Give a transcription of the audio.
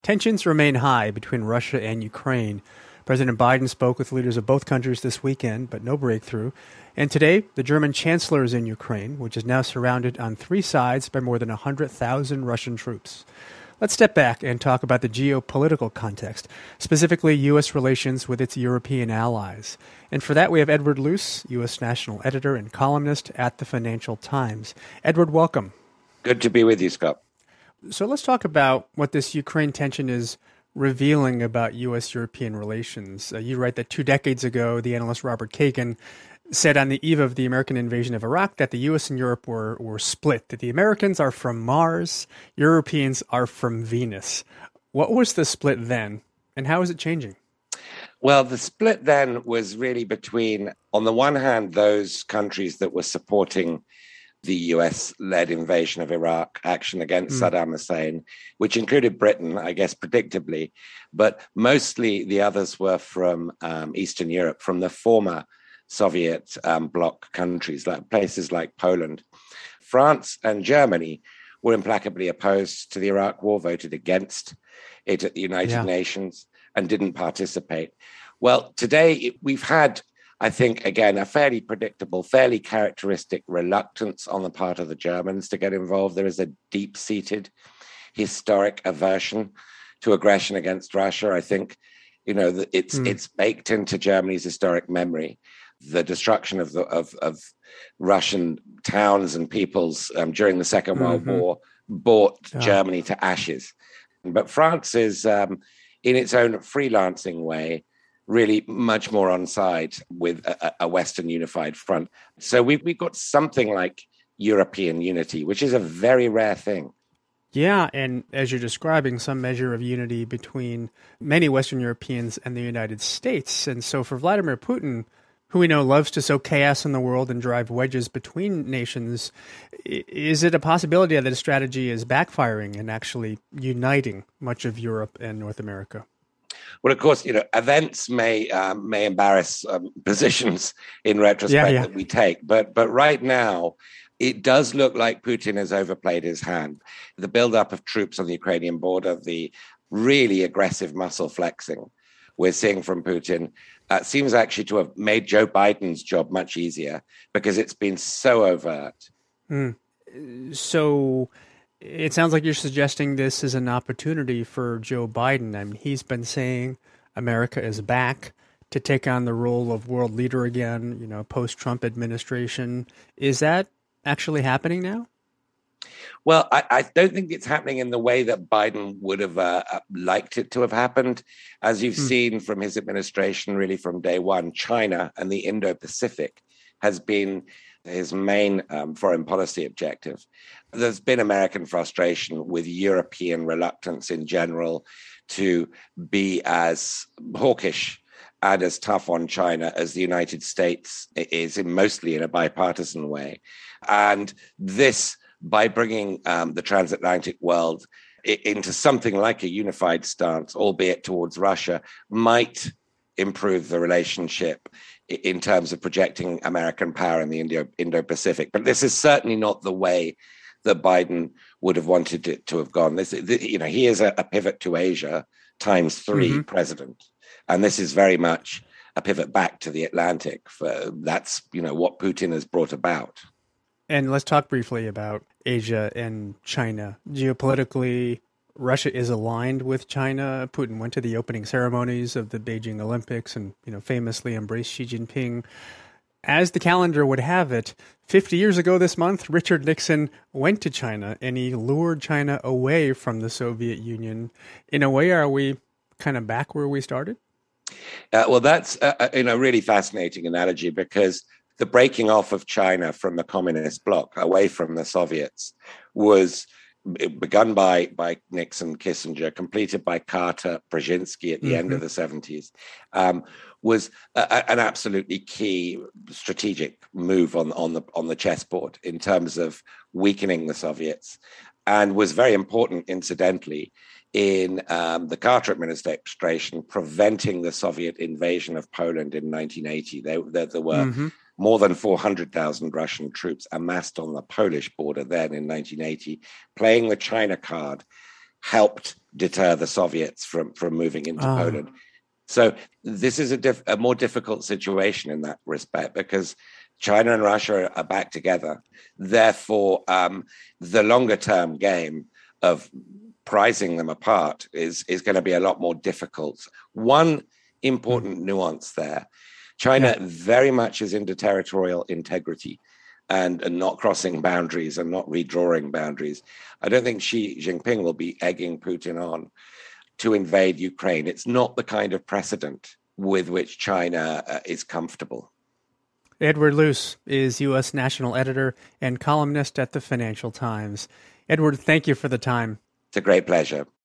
Tensions remain high between Russia and Ukraine. President Biden spoke with leaders of both countries this weekend, but no breakthrough. And today, the German chancellor is in Ukraine, which is now surrounded on three sides by more than 100,000 Russian troops. Let's step back and talk about the geopolitical context, specifically U.S. relations with its European allies. And for that, we have Edward Luce, U.S. national editor and columnist at the Financial Times. Edward, welcome. Good to be with you, Scott. So let's talk about what this Ukraine tension is revealing about U.S.-European relations. You write that 2 decades ago, the analyst Robert Kagan said on the eve of the American invasion of Iraq that the U.S. and Europe were split, that the Americans are from Mars, Europeans are from Venus. What was the split then, and how is it changing? Well, the split then was really between, on the one hand, those countries that were supporting the US-led invasion of Iraq, action against Saddam Hussein, which included Britain, I guess, predictably, but mostly the others were from Eastern Europe, from the former Soviet bloc countries, like places like Poland. France and Germany were implacably opposed to the Iraq war, voted against it at the United Nations, and didn't participate. Well, today we've had, I think, again, a fairly predictable, fairly characteristic reluctance on the part of the Germans to get involved. There is a deep-seated historic aversion to aggression against Russia. I think, it's baked into Germany's historic memory. The destruction of Russian towns and peoples during the Second World War brought Germany to ashes. But France is, in its own freelancing way, really much more on side with a Western unified front. So we've got something like European unity, which is a very rare thing. Yeah, and as you're describing, some measure of unity between many Western Europeans and the United States. And so for Vladimir Putin, who we know loves to sow chaos in the world and drive wedges between nations, is it a possibility that his strategy is backfiring and actually uniting much of Europe and North America? Well, of course, events may embarrass positions in retrospect that we take, but right now, it does look like Putin has overplayed his hand. The buildup of troops on the Ukrainian border, the really aggressive muscle flexing we're seeing from Putin, seems actually to have made Joe Biden's job much easier because it's been so overt. So it sounds like you're suggesting this is an opportunity for Joe Biden. I mean, he's been saying America is back to take on the role of world leader again, post-Trump administration. Is that actually happening now? Well, I don't think it's happening in the way that Biden would have liked it to have happened. As you've seen from his administration, really from day one, China and the Indo-Pacific has been his main foreign policy objective. There's been American frustration with European reluctance in general to be as hawkish and as tough on China as the United States is, mostly in a bipartisan way. And this, by bringing the transatlantic world into something like a unified stance, albeit towards Russia, might improve the relationship in terms of projecting American power in the Indo-Pacific. But this is certainly not the way that Biden would have wanted it to have gone. He is a pivot to Asia ×3 president. And this is very much a pivot back to the Atlantic. That's what Putin has brought about. And let's talk briefly about Asia and China. Geopolitically, Russia is aligned with China. Putin went to the opening ceremonies of the Beijing Olympics and, famously embraced Xi Jinping. As the calendar would have it, 50 years ago this month, Richard Nixon went to China and he lured China away from the Soviet Union. In a way, are we kind of back where we started? Well, that's a really fascinating analogy because the breaking off of China from the communist bloc away from the Soviets was begun by Nixon, Kissinger, completed by Carter, Brzezinski at the end of the 70s, was an absolutely key strategic move on the chessboard in terms of weakening the Soviets, and was very important, incidentally, in the Carter administration preventing the Soviet invasion of Poland in 1980. There were more than 400,000 Russian troops amassed on the Polish border then in 1980, playing the China card helped deter the Soviets from moving into Poland. So this is a more difficult situation in that respect, because China and Russia are back together. Therefore, the longer-term game of prizing them apart is going to be a lot more difficult. One important nuance there: China very much is into territorial integrity and not crossing boundaries and not redrawing boundaries. I don't think Xi Jinping will be egging Putin on to invade Ukraine. It's not the kind of precedent with which China is comfortable. Edward Luce is U.S. national editor and columnist at the Financial Times. Edward, thank you for the time. It's a great pleasure.